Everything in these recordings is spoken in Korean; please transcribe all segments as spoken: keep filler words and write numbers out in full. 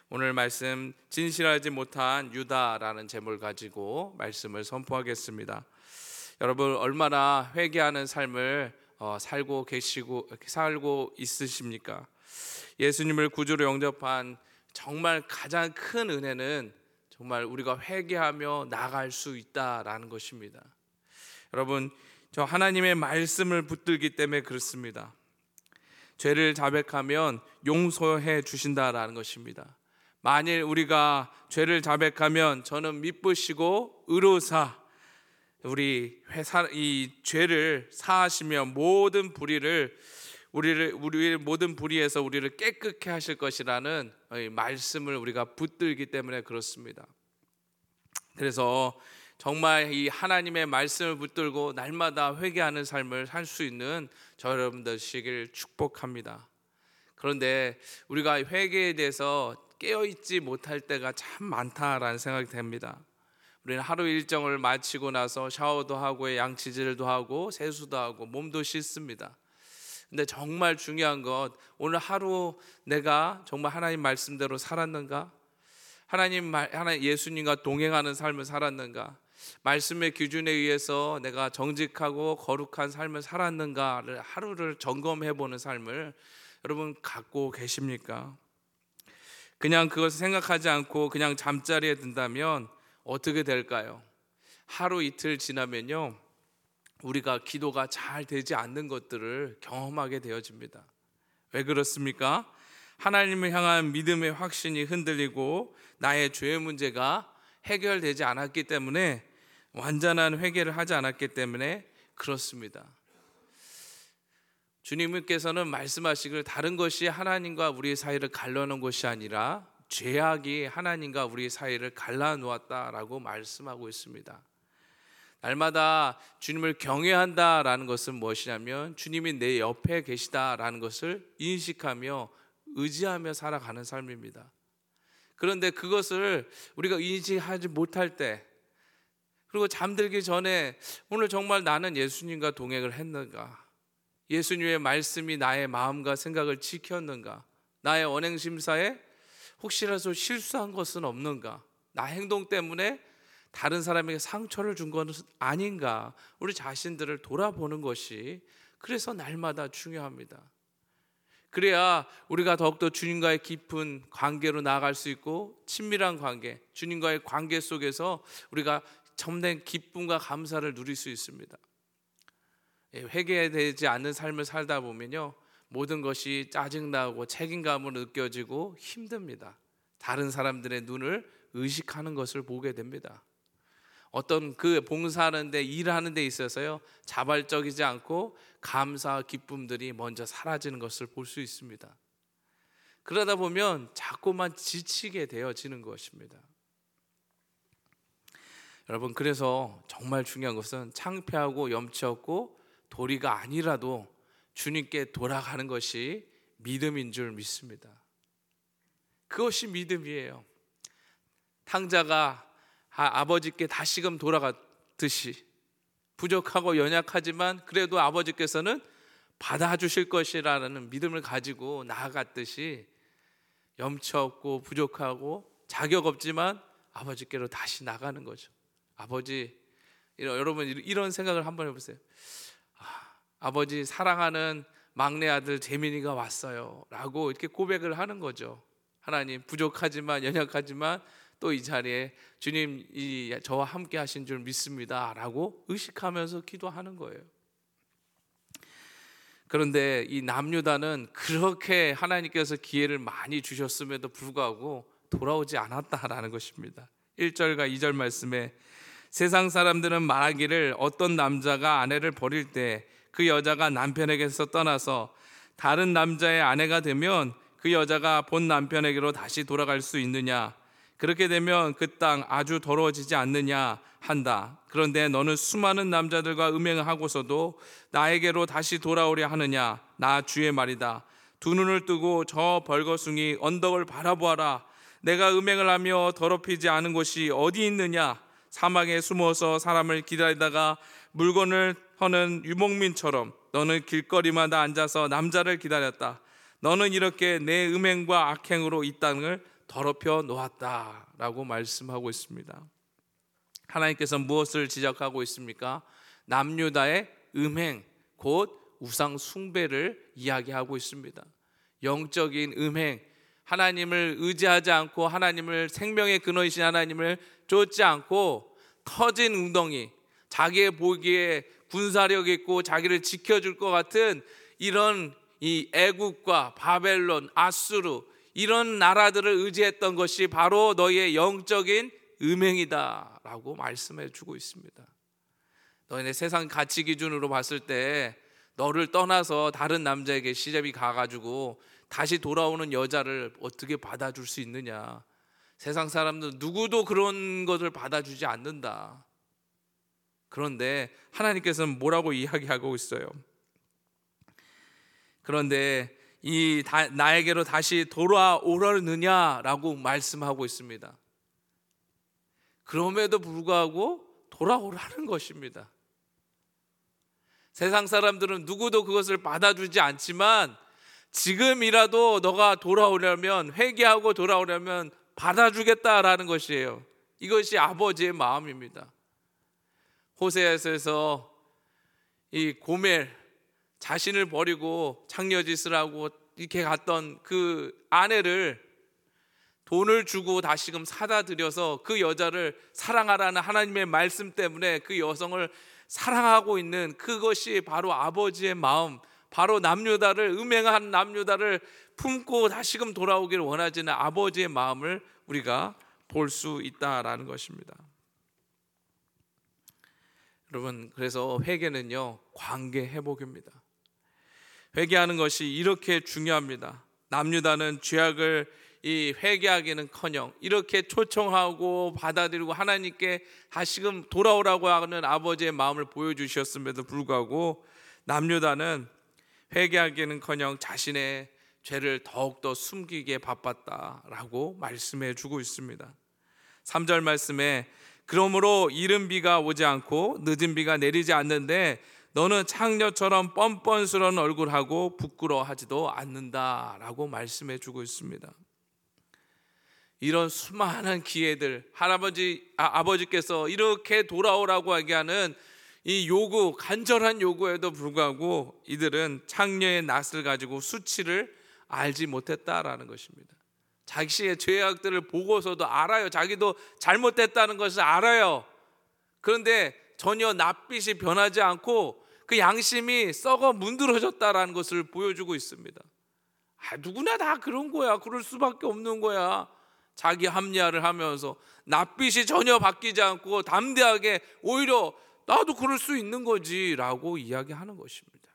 오늘 말씀 진실하지 못한 유다라는 제목을 가지고 말씀을 선포하겠습니다. 여러분 얼마나 회개하는 삶을 어, 살고 계시고 살고 있으십니까? 예수님을 구주로 영접한 정말 가장 큰 은혜는 정말 우리가 회개하며 나아갈 수 있다라는 것입니다. 여러분 저 하나님의 말씀을 붙들기 때문에 그렇습니다. 죄를 자백하면 용서해 주신다라는 것입니다. 만일 우리가 죄를 자백하면 저는 미쁘시고 의로사 우리 회사 이 죄를 사하시며 모든 불의를 우리를 우리의 모든 불의에서 우리를 깨끗게 하실 것이라는 말씀을 우리가 붙들기 때문에 그렇습니다. 그래서 정말 이 하나님의 말씀을 붙들고 날마다 회개하는 삶을 살 수 있는 저 여러분들 되시길 축복합니다. 그런데 우리가 회개에 대해서 깨어있지 못할 때가 참 많다라는 생각이 됩니다. 우리는 하루 일정을 마치고 나서 샤워도 하고 양치질도 하고 세수도 하고 몸도 씻습니다. 근데 정말 중요한 것, 오늘 하루 내가 정말 하나님 말씀대로 살았는가? 하나님 말, 하나님 예수님과 동행하는 삶을 살았는가? 말씀의 기준에 의해서 내가 정직하고 거룩한 삶을 살았는가를 하루를 점검해 보는 삶을 여러분 갖고 계십니까? 그냥 그것을 생각하지 않고 그냥 잠자리에 든다면 어떻게 될까요? 하루 이틀 지나면요 우리가 기도가 잘 되지 않는 것들을 경험하게 되어집니다. 왜 그렇습니까? 하나님을 향한 믿음의 확신이 흔들리고 나의 죄의 문제가 해결되지 않았기 때문에, 완전한 회개를 하지 않았기 때문에 그렇습니다. 주님께서는 말씀하시길 다른 것이 하나님과 우리 사이를 갈라놓은 것이 아니라 죄악이 하나님과 우리 사이를 갈라놓았다라고 말씀하고 있습니다. 날마다 주님을 경외한다라는 것은 무엇이냐면 주님이 내 옆에 계시다라는 것을 인식하며 의지하며 살아가는 삶입니다. 그런데 그것을 우리가 인식하지 못할 때, 그리고 잠들기 전에 오늘 정말 나는 예수님과 동행을 했는가? 예수님의 말씀이 나의 마음과 생각을 지켰는가? 나의 언행심사에 혹시라도 실수한 것은 없는가? 나 행동 때문에 다른 사람에게 상처를 준 것은 아닌가? 우리 자신들을 돌아보는 것이 그래서 날마다 중요합니다. 그래야 우리가 더욱더 주님과의 깊은 관계로 나아갈 수 있고, 친밀한 관계, 주님과의 관계 속에서 우리가 참된 기쁨과 감사를 누릴 수 있습니다. 회개되지 않는 삶을 살다 보면요 모든 것이 짜증나고 책임감으로 느껴지고 힘듭니다. 다른 사람들의 눈을 의식하는 것을 보게 됩니다. 어떤 그 봉사하는 데 일하는 데 있어서요 자발적이지 않고 감사와 기쁨들이 먼저 사라지는 것을 볼 수 있습니다. 그러다 보면 자꾸만 지치게 되어지는 것입니다. 여러분 그래서 정말 중요한 것은 창피하고 염치 없고 도리가 아니라도 주님께 돌아가는 것이 믿음인 줄 믿습니다. 그것이 믿음이에요. 탕자가 아버지께 다시금 돌아갔듯이 부족하고 연약하지만 그래도 아버지께서는 받아주실 것이라는 믿음을 가지고 나아갔듯이 염치 없고 부족하고 자격 없지만 아버지께로 다시 나가는 거죠. 아버지, 여러분 이런 생각을 한번 해보세요. 아버지 사랑하는 막내 아들 재민이가 왔어요 라고 이렇게 고백을 하는 거죠. 하나님 부족하지만 연약하지만 또 이 자리에 주님이 저와 함께 하신 줄 믿습니다 라고 의식하면서 기도하는 거예요. 그런데 이 남유다는 그렇게 하나님께서 기회를 많이 주셨음에도 불구하고 돌아오지 않았다라는 것입니다. 일 절과 이 절 말씀에 세상 사람들은 말하기를 어떤 남자가 아내를 버릴 때 그 여자가 남편에게서 떠나서 다른 남자의 아내가 되면 그 여자가 본 남편에게로 다시 돌아갈 수 있느냐? 그렇게 되면 그 땅 아주 더러워지지 않느냐 한다. 그런데 너는 수많은 남자들과 음행하고서도 나에게로 다시 돌아오려 하느냐? 나 주의 말이다. 두 눈을 뜨고 저 벌거숭이 언덕을 바라보아라. 내가 음행을 하며 더럽히지 않은 곳이 어디 있느냐? 사막에 숨어서 사람을 기다리다가 물건을 허는 유목민처럼 너는 길거리마다 앉아서 남자를 기다렸다. 너는 이렇게 내 음행과 악행으로 이 땅을 더럽혀 놓았다라고 말씀하고 있습니다. 하나님께서 무엇을 지적하고 있습니까? 남유다의 음행, 곧 우상 숭배를 이야기하고 있습니다. 영적인 음행, 하나님을 의지하지 않고 하나님을 생명의 근원이신 하나님을 쫓지 않고 터진 웅덩이, 자기의 보기에 군사력 있고 자기를 지켜줄 것 같은 이런 이 애국과 바벨론, 아수르 이런 나라들을 의지했던 것이 바로 너희의 영적인 음행이다 라고 말씀해 주고 있습니다. 너희네 세상 가치 기준으로 봤을 때 너를 떠나서 다른 남자에게 시집이 가가지고 다시 돌아오는 여자를 어떻게 받아줄 수 있느냐. 세상 사람들 누구도 그런 것을 받아주지 않는다. 그런데 하나님께서는 뭐라고 이야기하고 있어요? 그런데 이 다, 나에게로 다시 돌아오려느냐라고 말씀하고 있습니다. 그럼에도 불구하고 돌아오라는 것입니다. 세상 사람들은 누구도 그것을 받아주지 않지만 지금이라도 너가 돌아오려면, 회개하고 돌아오려면 받아주겠다라는 것이에요. 이것이 아버지의 마음입니다. 호세아서에서 이 고멜, 자신을 버리고 창녀짓을 하고 이렇게 갔던 그 아내를 돈을 주고 다시금 사다 들여서 그 여자를 사랑하라는 하나님의 말씀 때문에 그 여성을 사랑하고 있는 그것이 바로 아버지의 마음, 바로 남유다를, 음행한 남유다를 품고 다시금 돌아오기를 원하지는 아버지의 마음을 우리가 볼 수 있다라는 것입니다. 여러분, 그래서 회개는요, 관계 회복입니다. 회개하는 것이 이렇게 중요합니다. 남유다는 죄악을 이 회개하기는커녕 이렇게 초청하고 받아들이고 하나님께 다시금 돌아오라고 하는 아버지의 마음을 보여주셨음에도 불구하고 남유다는 회개하기는커녕 자신의 죄를 더욱더 숨기기에 바빴다라고 말씀해 주고 있습니다. 삼 절 말씀에 그러므로 이른 비가 오지 않고 늦은 비가 내리지 않는데 너는 창녀처럼 뻔뻔스러운 얼굴하고 부끄러워하지도 않는다라고 말씀해 주고 있습니다. 이런 수많은 기회들, 할아버지, 아, 아버지께서 이렇게 돌아오라고 얘기하는 이 요구, 간절한 요구에도 불구하고 이들은 창녀의 낯을 가지고 수치를 알지 못했다라는 것입니다. 자기의 죄악들을 보고서도 알아요. 자기도 잘못됐다는 것을 알아요. 그런데 전혀 낯빛이 변하지 않고 그 양심이 썩어 문드러졌다라는 것을 보여주고 있습니다. 아, 누구나 다 그런 거야. 그럴 수밖에 없는 거야. 자기 합리화를 하면서 낯빛이 전혀 바뀌지 않고 담대하게 오히려 나도 그럴 수 있는 거지 라고 이야기하는 것입니다.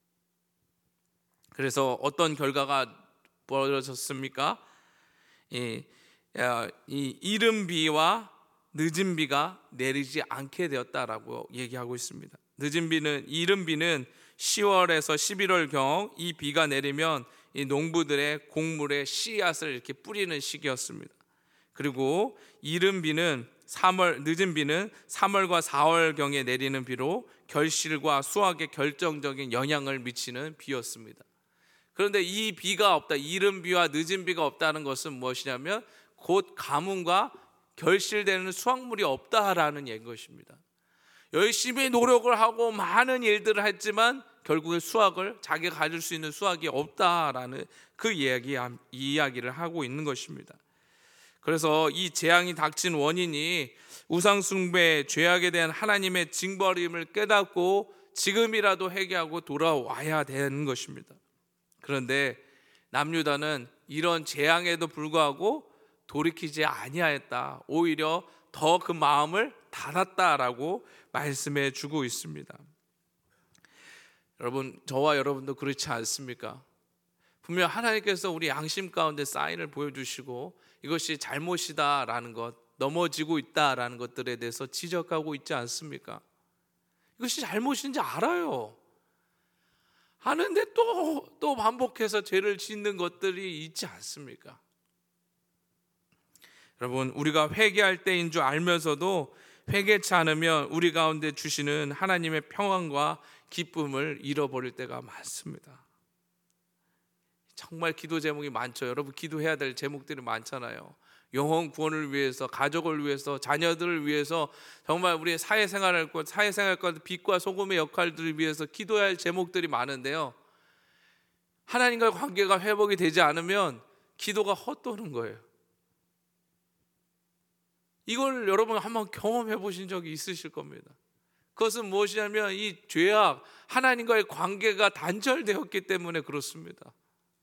그래서 어떤 결과가 벌어졌습니까? 이, 이 이른 비와 늦은 비가 내리지 않게 되었다라고 얘기하고 있습니다. 늦은 비는, 이른 비는 시월에서 십일월경 이 비가 내리면 이 농부들의 곡물에 씨앗을 이렇게 뿌리는 시기였습니다. 그리고 이른 비는 삼월, 늦은 비는 삼월과 사월경에 내리는 비로 결실과 수확에 결정적인 영향을 미치는 비였습니다. 그런데 이 비가 없다, 이른 비와 늦은 비가 없다는 것은 무엇이냐면 곧 가뭄과 결실되는 수확물이 없다라는 얘기인 것입니다. 열심히 노력을 하고 많은 일들을 했지만 결국에 수확을, 자기가 가질 수 있는 수확이 없다라는 그 이야기, 이야기를 하고 있는 것입니다. 그래서 이 재앙이 닥친 원인이 우상숭배, 죄악에 대한 하나님의 징벌임을 깨닫고 지금이라도 회개하고 돌아와야 되는 것입니다. 그런데 남유다는 이런 재앙에도 불구하고 돌이키지 아니하였다. 오히려 더 그 마음을 닫았다라고 말씀해 주고 있습니다. 여러분, 저와 여러분도 그렇지 않습니까? 분명 하나님께서 우리 양심 가운데 사인을 보여주시고 이것이 잘못이다라는 것, 넘어지고 있다라는 것들에 대해서 지적하고 있지 않습니까? 이것이 잘못인지 알아요. 하는데 또, 또 반복해서 죄를 짓는 것들이 있지 않습니까? 여러분, 우리가 회개할 때인 줄 알면서도 회개치 않으면 우리 가운데 주시는 하나님의 평안과 기쁨을 잃어버릴 때가 많습니다. 정말 기도 제목이 많죠. 여러분 기도해야 될 제목들이 많잖아요. 영혼 구원을 위해서, 가족을 위해서, 자녀들을 위해서, 정말 우리의 사회생활을 것, 사회생활과 빛과 소금의 역할들을 위해서 기도해야 할 제목들이 많은데요, 하나님과의 관계가 회복이 되지 않으면 기도가 헛도는 거예요. 이걸 여러분 한번 경험해 보신 적이 있으실 겁니다. 그것은 무엇이냐면 이 죄악, 하나님과의 관계가 단절되었기 때문에 그렇습니다.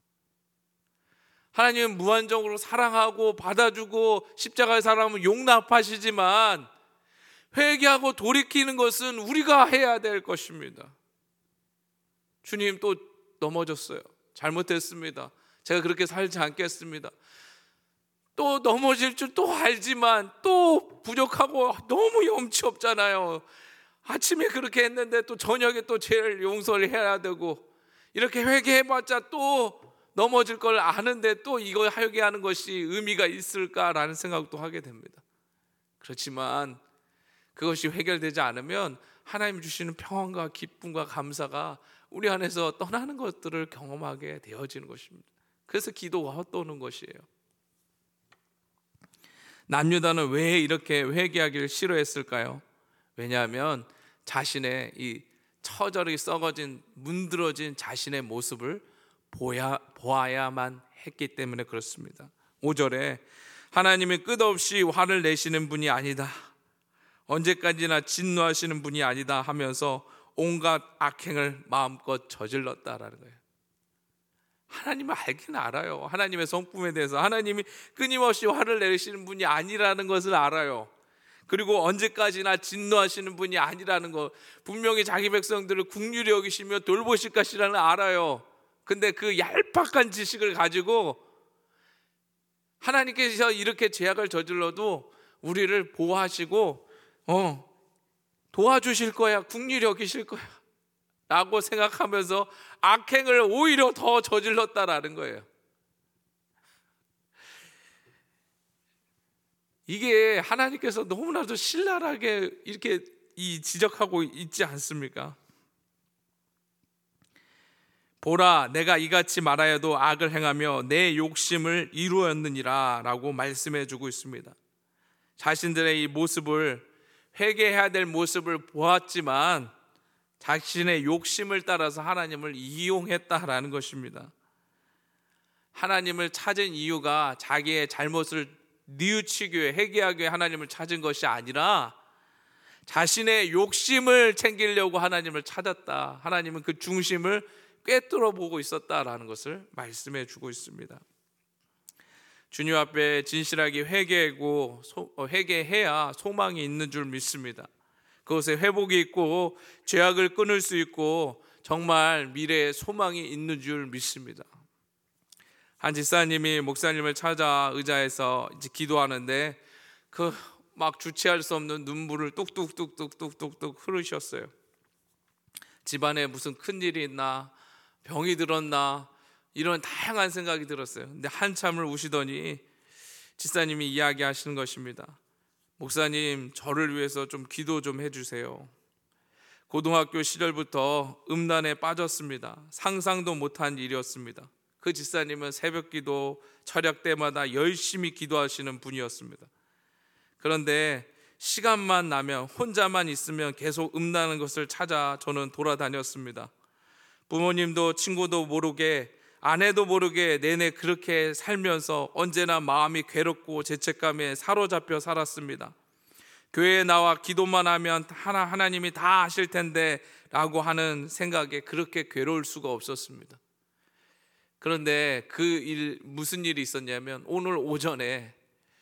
하나님은 무한정으로 사랑하고 받아주고 십자가의 사랑을 용납하시지만 회개하고 돌이키는 것은 우리가 해야 될 것입니다. 주님 또 넘어졌어요. 잘못했습니다. 제가 그렇게 살지 않겠습니다. 또 넘어질 줄 또 알지만 또 부족하고 너무 염치 없잖아요. 아침에 그렇게 했는데 또 저녁에 또 죄를 용서를 해야 되고, 이렇게 회개해봤자 또 넘어질 걸 아는데 또 이거 회개하는 것이 의미가 있을까라는 생각도 하게 됩니다. 그렇지만 그것이 해결되지 않으면 하나님 주시는 평안과 기쁨과 감사가 우리 안에서 떠나는 것들을 경험하게 되어지는 것입니다. 그래서 기도가 헛도는 것이에요. 남유다는 왜 이렇게 회개하기를 싫어했을까요? 왜냐하면 자신의 이 처절히 썩어진 문드러진 자신의 모습을 보야, 보아야만 했기 때문에 그렇습니다. 오 절에 하나님이 끝없이 화를 내시는 분이 아니다, 언제까지나 진노하시는 분이 아니다 하면서 온갖 악행을 마음껏 저질렀다라는 거예요. 하나님은 알긴 알아요. 하나님의 성품에 대해서 하나님이 끊임없이 화를 내시는 분이 아니라는 것을 알아요. 그리고 언제까지나 진노하시는 분이 아니라는 것, 분명히 자기 백성들을 긍휼히 여기시며 돌보실 것이라는 알아요. 근데 그 얄팍한 지식을 가지고 하나님께서 이렇게 죄악을 저질러도 우리를 보호하시고 어 도와주실 거야, 긍휼히 여기실 거야 라고 생각하면서 악행을 오히려 더 저질렀다라는 거예요. 이게 하나님께서 너무나도 신랄하게 이렇게 이 지적하고 있지 않습니까? 보라, 내가 이같이 말하여도 악을 행하며 내 욕심을 이루었느니라 라고 말씀해 주고 있습니다. 자신들의 이 모습을, 회개해야 될 모습을 보았지만 자신의 욕심을 따라서 하나님을 이용했다라는 것입니다. 하나님을 찾은 이유가 자기의 잘못을 뉘우치기 위해, 회개하기 위해 하나님을 찾은 것이 아니라 자신의 욕심을 챙기려고 하나님을 찾았다. 하나님은 그 중심을 꿰뚫어 보고 있었다라는 것을 말씀해 주고 있습니다. 주님 앞에 진실하게 회개하고 회개해야 소망이 있는 줄 믿습니다. 그것에 회복이 있고 죄악을 끊을 수 있고 정말 미래에 소망이 있는 줄 믿습니다. 한 집사님이 목사님을 찾아 의자에서 이제 기도하는데 그 막 주체할 수 없는 눈물을 뚝뚝뚝뚝뚝뚝뚝 흐르셨어요. 집안에 무슨 큰일이 있나, 병이 들었나, 이런 다양한 생각이 들었어요. 근데 한참을 우시더니 집사님이 이야기하시는 것입니다. 목사님, 저를 위해서 좀 기도 좀 해주세요. 고등학교 시절부터 음란에 빠졌습니다. 상상도 못한 일이었습니다. 그 집사님은 새벽 기도, 철학 때마다 열심히 기도하시는 분이었습니다. 그런데 시간만 나면, 혼자만 있으면 계속 음란한 것을 찾아 저는 돌아다녔습니다. 부모님도 친구도 모르게, 아내도 모르게 내내 그렇게 살면서 언제나 마음이 괴롭고 죄책감에 사로잡혀 살았습니다. 교회에 나와 기도만 하면 하나, 하나님이 다 아실 텐데 라고 하는 생각에 그렇게 괴로울 수가 없었습니다. 그런데 그 일, 무슨 일이 있었냐면 오늘 오전에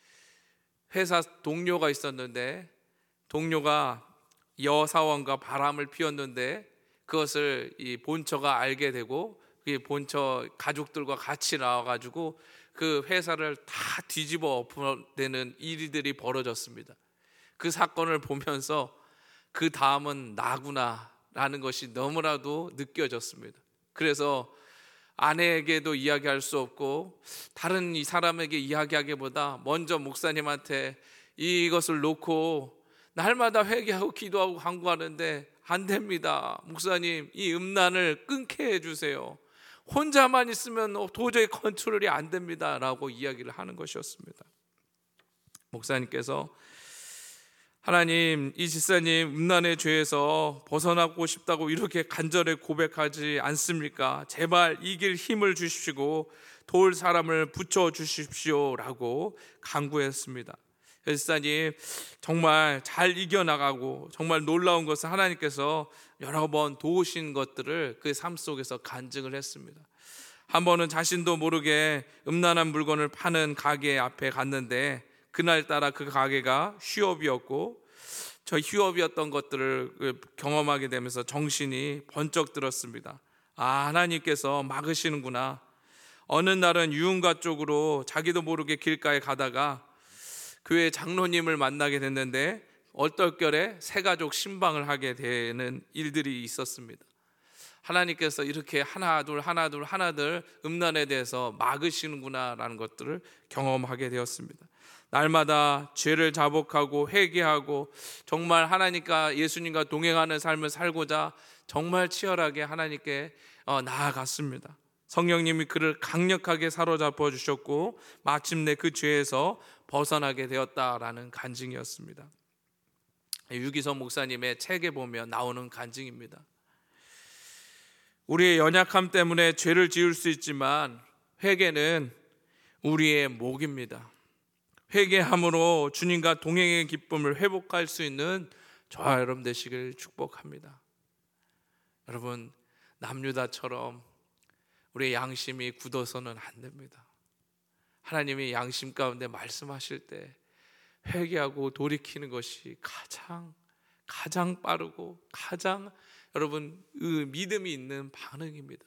회사 동료가 있었는데, 동료가 여사원과 바람을 피웠는데 그것을 이 본처가 알게 되고 그 본처 가족들과 같이 나와가지고 그 회사를 다 뒤집어 엎어내는 일들이 벌어졌습니다. 그 사건을 보면서 그 다음은 나구나 라는 것이 너무나도 느껴졌습니다. 그래서 아내에게도 이야기할 수 없고 다른 이 사람에게 이야기하기보다 먼저 목사님한테 이것을 놓고 날마다 회개하고 기도하고 간구하는데 안 됩니다. 목사님, 이 음란을 끊게 해주세요. 혼자만 있으면 도저히 컨트롤이 안 됩니다라고 이야기를 하는 것이었습니다. 목사님께서 하나님, 이 집사님 음란의 죄에서 벗어나고 싶다고 이렇게 간절히 고백하지 않습니까? 제발 이길 힘을 주십시오, 도울 사람을 붙여 주십시오라고 간구했습니다. 집사님 정말 잘 이겨나가고, 정말 놀라운 것은 하나님께서 여러 번 도우신 것들을 그 삶 속에서 간증을 했습니다. 한 번은 자신도 모르게 음란한 물건을 파는 가게 앞에 갔는데, 그날따라 그 가게가 휴업이었고 저 휴업이었던 것들을 경험하게 되면서 정신이 번쩍 들었습니다. 아, 하나님께서 막으시는구나. 어느 날은 유흥가 쪽으로 자기도 모르게 길가에 가다가 교회 장로님을 만나게 됐는데 얼떨결에 세 가족 신방을 하게 되는 일들이 있었습니다. 하나님께서 이렇게 하나둘 하나둘 하나둘 음란에 대해서 막으시는구나 라는 것들을 경험하게 되었습니다. 날마다 죄를 자복하고 회개하고 정말 하나님과 예수님과 동행하는 삶을 살고자 정말 치열하게 하나님께 나아갔습니다. 성령님이 그를 강력하게 사로잡아 주셨고 마침내 그 죄에서 벗어나게 되었다라는 간증이었습니다. 유기성 목사님의 책에 보면 나오는 간증입니다. 우리의 연약함 때문에 죄를 지을 수 있지만 회개는 우리의 목입니다. 회개함으로 주님과 동행의 기쁨을 회복할 수 있는 저와 여러분 되시길 축복합니다. 여러분, 남유다처럼 우리의 양심이 굳어서는 안 됩니다. 하나님이 양심 가운데 말씀하실 때 회개하고 돌이키는 것이 가장 가장 빠르고 가장 여러분 그 믿음이 있는 반응입니다.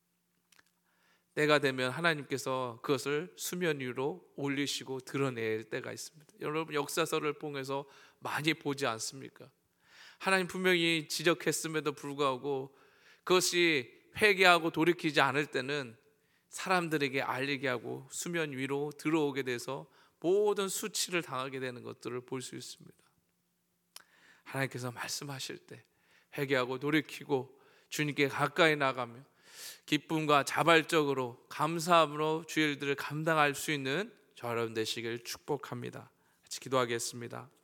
때가 되면 하나님께서 그것을 수면 위로 올리시고 드러낼 때가 있습니다. 여러분 역사서를 통해서 많이 보지 않습니까? 하나님 분명히 지적했음에도 불구하고 그것이 회개하고 돌이키지 않을 때는 사람들에게 알리게 하고 수면 위로 들어오게 돼서 모든 수치를 당하게 되는 것들을 볼 수 있습니다. 하나님께서 말씀하실 때 회개하고 돌이키고 주님께 가까이 나가며 기쁨과 자발적으로 감사함으로 주의 일들을 감당할 수 있는 저 여러분 되시길 축복합니다. 같이 기도하겠습니다.